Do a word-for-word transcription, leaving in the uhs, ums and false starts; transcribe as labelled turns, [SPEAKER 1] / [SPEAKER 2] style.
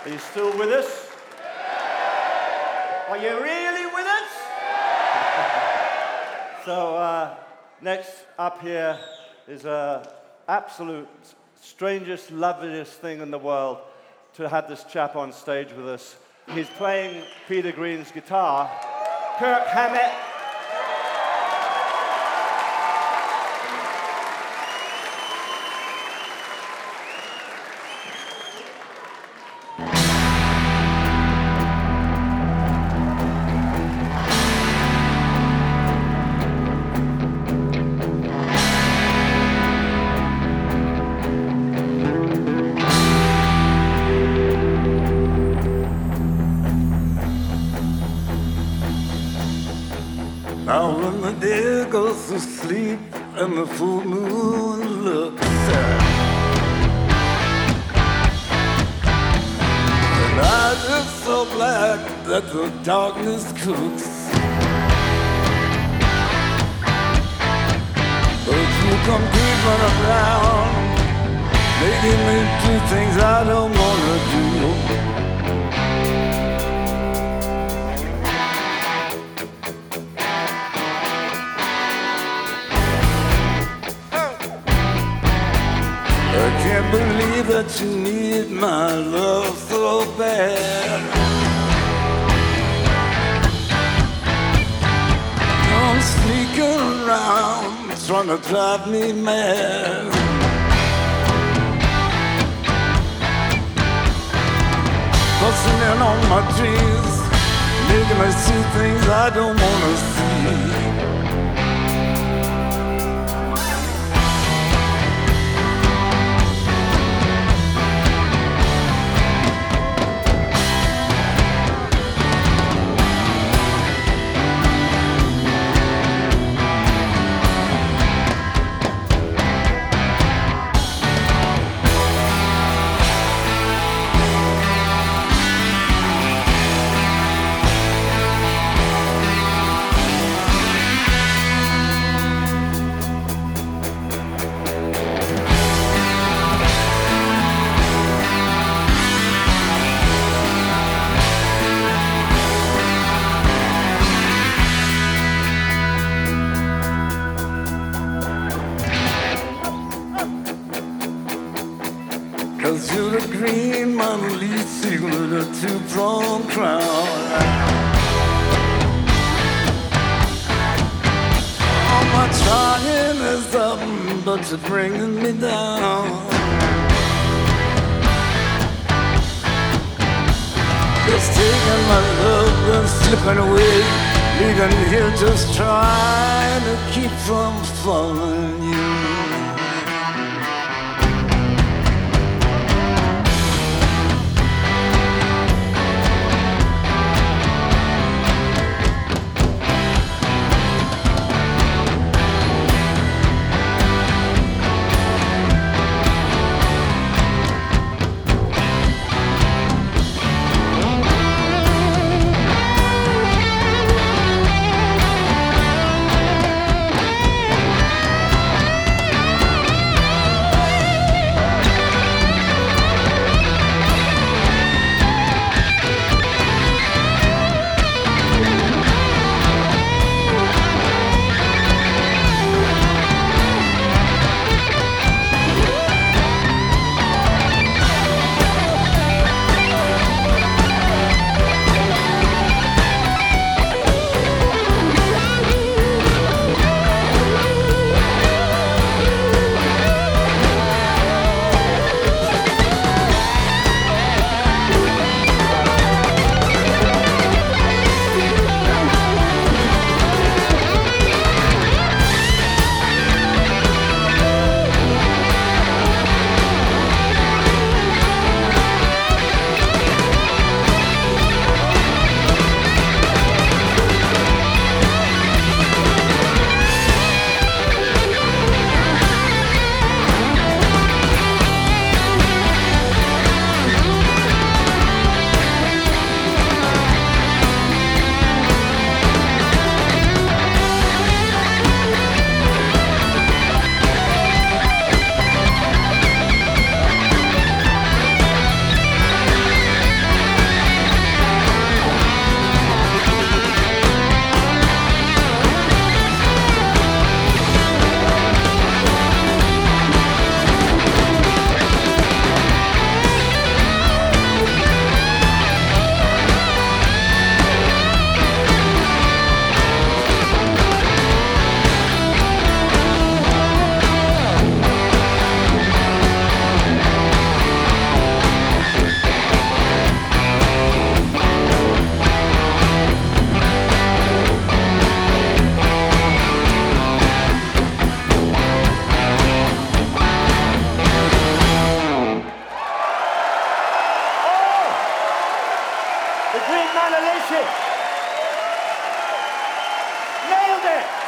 [SPEAKER 1] Are you still with us? Are you really with us? So uh, next up here is a absolute strangest, loveliest thing in the world to have this chap on stage with us. He's playing Peter Green's guitar. Kirk Hammett.
[SPEAKER 2] Now when the day goes to sleep and the full moon looks sad, the night is so black that the darkness cooks, but you come creeping around, making me do things I don't wanna do. I can't believe that you need my love so bad. You're sneaking around, trying to drive me mad. Busting in on my dreams, making me see things I don't wanna see. Cause you're the green Mona Lisa with a two-pronged crown. All my trying is up, but you're bringing me down. Just taking my love and slipping away, leaving here just trying to keep from falling you.
[SPEAKER 1] Manalishi. Nailed it!